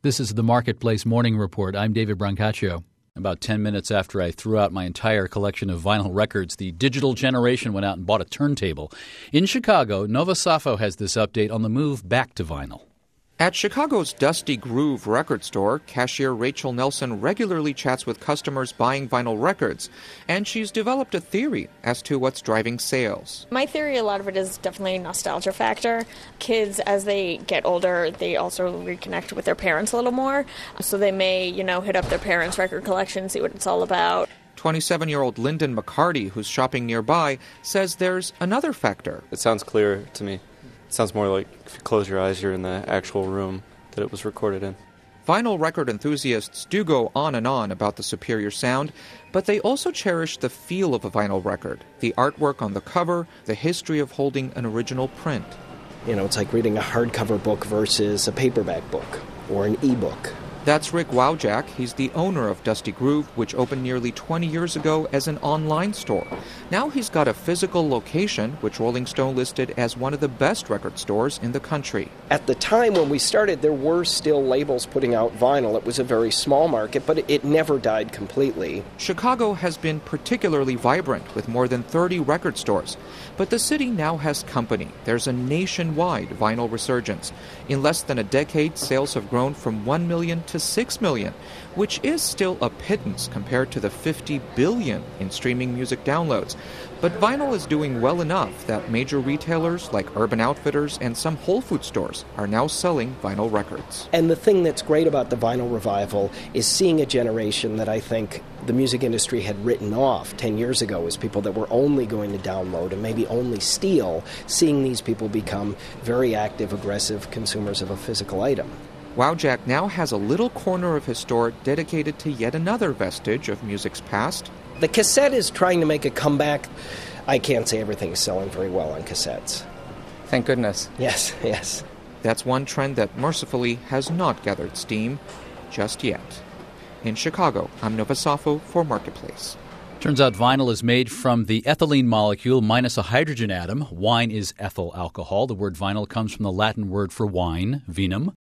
This is the Marketplace Morning Report. I'm David Brancaccio. About 10 minutes after I threw out my entire collection of vinyl records, the digital generation went out and bought a turntable. In Chicago, Nova Safo has this update on the move back to vinyl. At Chicago's Dusty Groove record store, cashier Rachel Nelson regularly chats with customers buying vinyl records, and she's developed a theory as to what's driving sales. My theory, a lot of it is definitely a nostalgia factor. Kids, as they get older, they also reconnect with their parents a little more, so they may, hit up their parents' record collection, see what it's all about. 27-year-old Lyndon McCarty, who's shopping nearby, says there's another factor. It sounds clearer to me. It sounds more like if you close your eyes, you're in the actual room that it was recorded in. Vinyl record enthusiasts do go on and on about the superior sound, but they also cherish the feel of a vinyl record, the artwork on the cover, the history of holding an original print. It's like reading a hardcover book versus a paperback book or an e-book. That's Rick Wowjack. He's the owner of Dusty Groove, which opened nearly 20 years ago as an online store. Now he's got a physical location, which Rolling Stone listed as one of the best record stores in the country. At the time when we started, there were still labels putting out vinyl. It was a very small market, but it never died completely. Chicago has been particularly vibrant with more than 30 record stores. But the city now has company. There's a nationwide vinyl resurgence. In less than a decade, sales have grown from 1 million to 6 million, which is still a pittance compared to the 50 billion in streaming music downloads. But vinyl is doing well enough that major retailers like Urban Outfitters and some Whole Foods stores are now selling vinyl records. And the thing that's great about the vinyl revival is seeing a generation that I think the music industry had written off 10 years ago as people that were only going to download and maybe only steal, seeing these people become very active, aggressive consumers of a physical item. Wowjack now has a little corner of his store dedicated to yet another vestige of music's past. The cassette is trying to make a comeback. I can't say everything is selling very well on cassettes. Thank goodness. Yes. That's one trend that mercifully has not gathered steam just yet. In Chicago, I'm Nova Safo for Marketplace. Turns out vinyl is made from the ethylene molecule minus a hydrogen atom. Wine is ethyl alcohol. The word vinyl comes from the Latin word for wine, vinum.